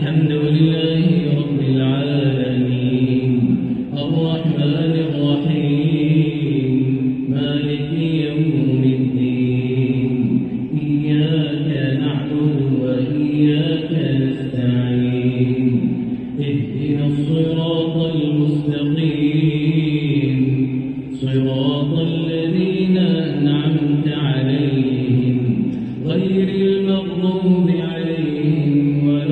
الحمد لله رب العالمين الرحمن الرحيم مالك يوم الدين إياك نعبد وإياك نستعين اهدنا الصراط المستقيم صراط الذين أنعمت عليهم غير المغضوب عليهم ولا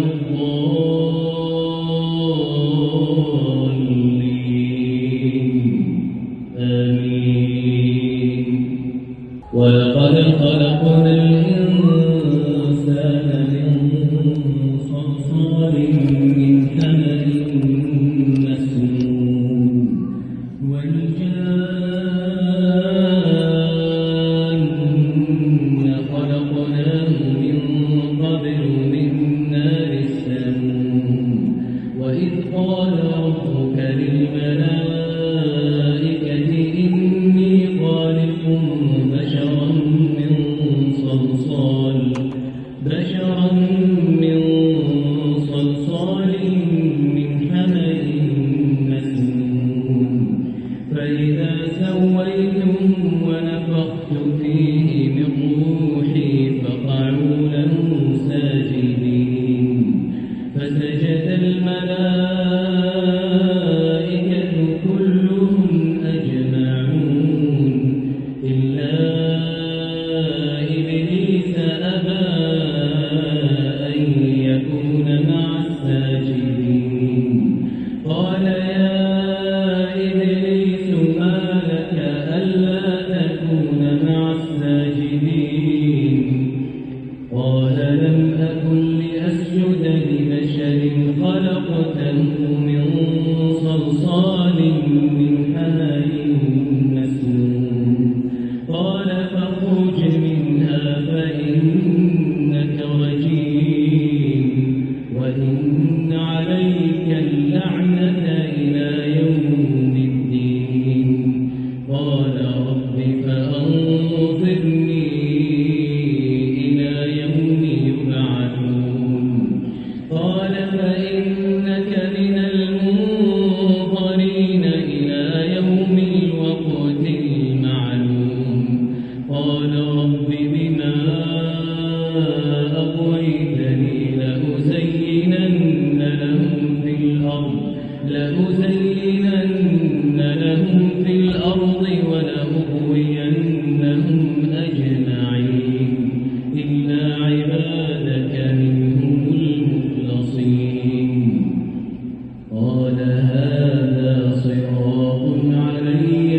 الضالين آمين. ولقد خلقنا الإنسان من صلصال من حمأ مسنون والجان خلقناه من قبل من نار السموم وإذ قال ربك للملائكة إني خالق بشرا من صلصال من حمأ مسنون فإذا سويته ونفخت فيه من روحي فقعوا له ساجدين فسجد الملائكة كلهم أجمعون إلا إبليس أبى أن يكون مع الساجدين قال يا إبليس ما لك ألا تكون مع الساجدين قال لم أكن لأسجد لبشر خلقته من صلصال من حمأ مسنون قال فاخرج منها فإنك رجيم وإن عليك اللعنة إلى يوم الدين قال رب فأنظرني إلى يوم يبعثون قال فإنك من المنظرين إلى يوم الوقت المعلوم قال رب بما أغويتني لأزينن لهم في الأرض ولأغوينهم أجمعين إلا عبادك منهم المخلصين قال هذا صراط علي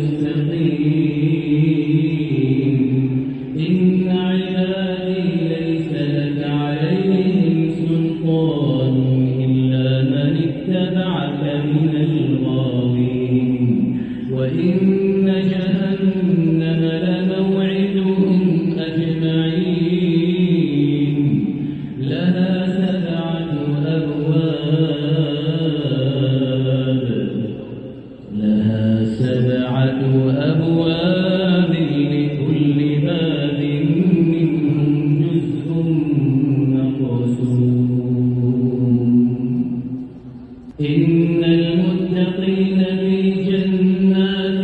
مستقيم إن عبادي ليس لك عليهم سلطان إلا من اتبعك من الغاوين وإن جهنم لموعدهم أجمعين لها سبعة أبواب لكل باب منهم جزء مقسوم إن المتقين في جنات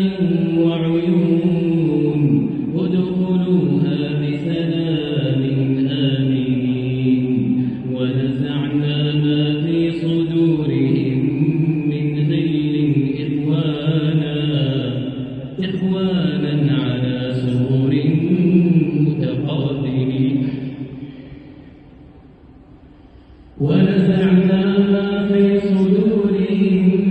وعيون ادخلوها بسلام آمنين ونزعنا ما في صدورهم من غل إخوانا على سرر متقابلين ونزعنا ما في صدورهم